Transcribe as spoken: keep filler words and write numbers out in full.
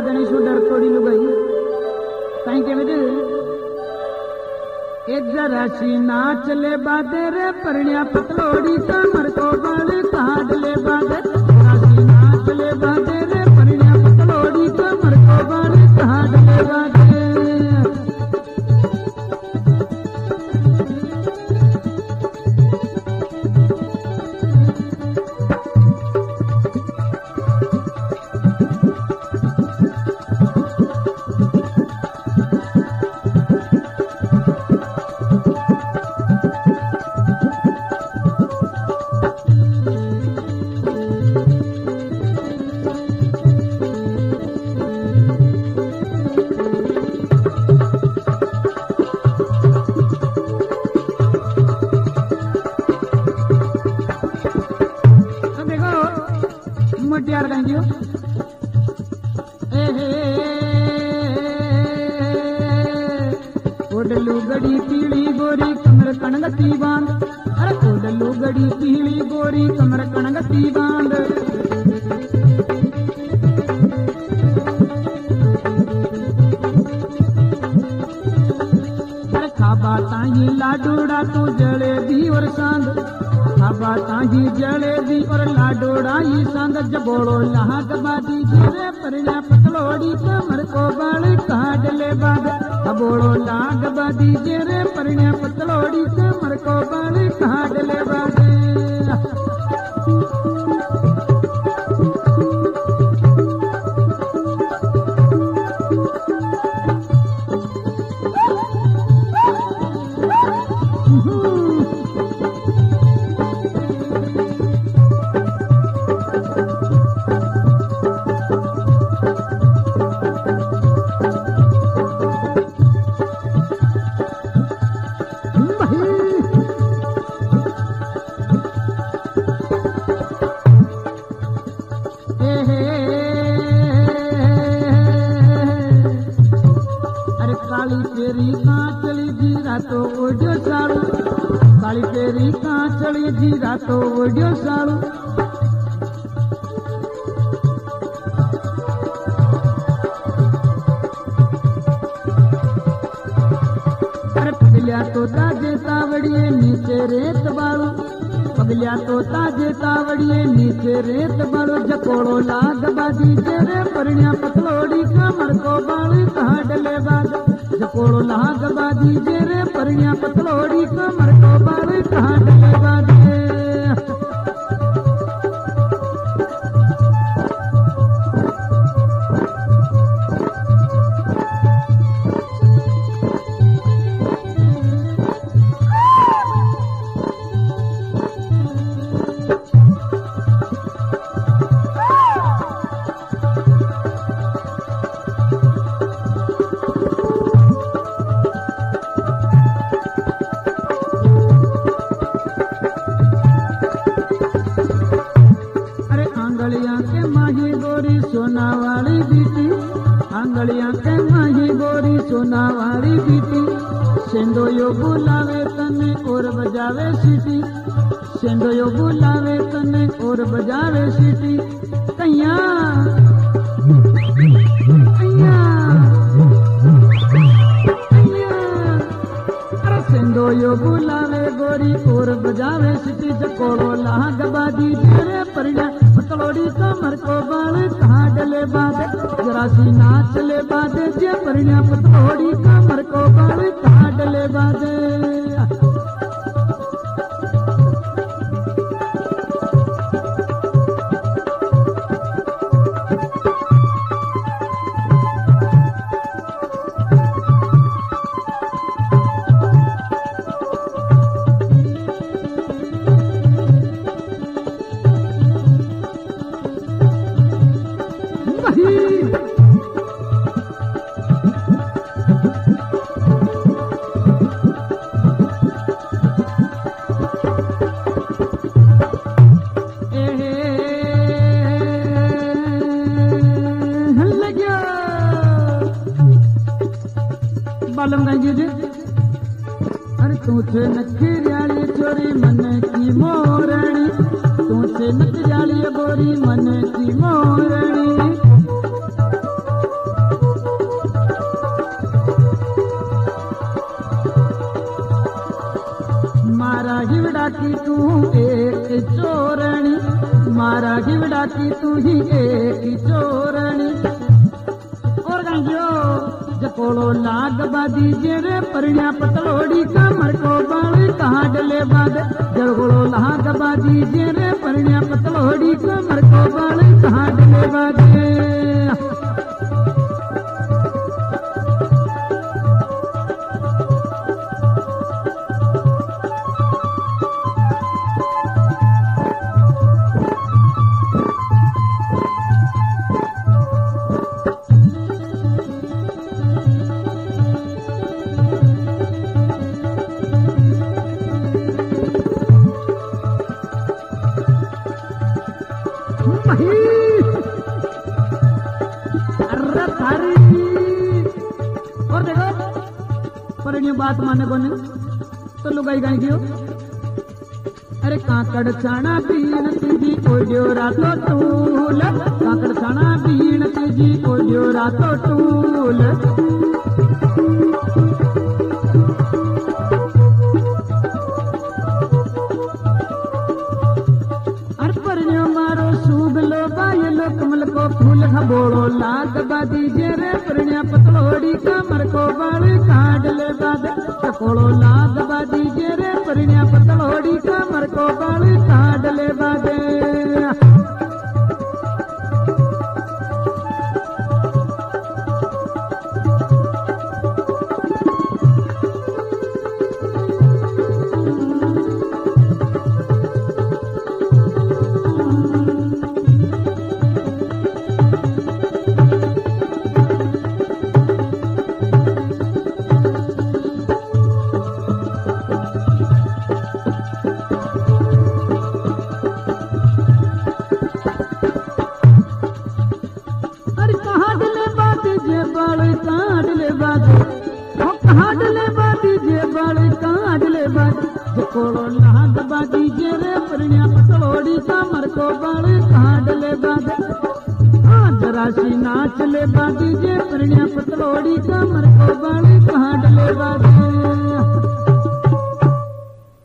गणेश डर तोड़ी लुगाई कहीं के बजे एक जरा सी नाच ले बादे रे परण्या पतलोड़ी कमर को बल काट ले बादे जरा सी नाच ले बादे रे परण्या पतलोड़ी कमर को बल काट ले बादे ओडलू गड़ी पीली गोरी कमर कणगती बांध अरे ओडलू गड़ी पीली गोरी कमर कणगती बांध अरे खाबा ताही लाडोड़ा तू जलेबी और सांद खाबा ताही जलेबी और लाडोड़ा ही सांद जबोड़ो लाग बादी जेरे परण्या पतलोड़ी कमर को बल काट ले बाद बोड़ो लाग बादी जेरे परण्या पतलोड़ी कमर को बल काट ले बादे काली पेरी कांचली जीरा तो ओडियो साड़ू काली पेरी कांचली जीरा तो ओडियो साड़ू अरे पगलिया तो ताजे तावड़िए नीचे रेत बाड़ू पगलिया तो ताजे तावड़िए नीचे रेत बाड़ू जकोड़ो लाग बाजी जेरे परण्या पतलोड़ी कमर को बाल काट ले बाद जकोड़ो लाग बाजी जेरे परण्या पतलोड़ी कमर को बाल काट ले बादे सोना वाली बीटी आंगलियां के माही गोरी सोना वाली बीटी सेंदो यो बुलावे तने और बजावे सीटी सेंदो यो बुलावे तने और बजावे सीटी कैया कैया कैया सेंदो यो बुलावे गोरी और बजावे सीटी जकोड़ो लाग बाजी जेरे परण्या पतलोड़ी कमर को बाल काट ले बादे जरा सी नाच ले बादे जे परण्या पतलोड़ी कमर को बाल काट ले बादे अरे तूसे नखियाली छोरी मन की मोरणी तूसे नखियाली गोरी मन की मोरणी मारा हिवड़ा की तू एक चोरणी, मारा हिवड़ा की तू ही एक चोरणी। और गंजो जकोड़ो लाग बादी जेरे परिण्या पतलोड़ी कमर को बाल कहाँ डले बाद, जकोड़ो लाग बादी जेरे परिण्या पतलोड़ी कमर को बाल कहाँ डले बाद। और देखो पर बात माने कोने तो लुगाई गाई गयो। अरे काकड़ छाना बीन तुझी ओडियो रातो टूल, काकड़ छाना बीन तुझी ओडियो रातो टूल। मारो सूगलो बायलो कमल को फूल खबोड़ो लाग बादी जेरे परिण्या पतलोड़ी कमर को बाल काडले बाद, चकोड़ो लाग बादी जेरे परिण्या पतलोड़ी कमर को बाल काडले बाद। जकोड़ो लाग बादी जेरे परिण्या पतलोड़ी कमर को बाल कहाँ डले बाद, जरासी नाच ले बादी जे परिण्या पतलोड़ी कमर को बाल कहाँ डले बाद।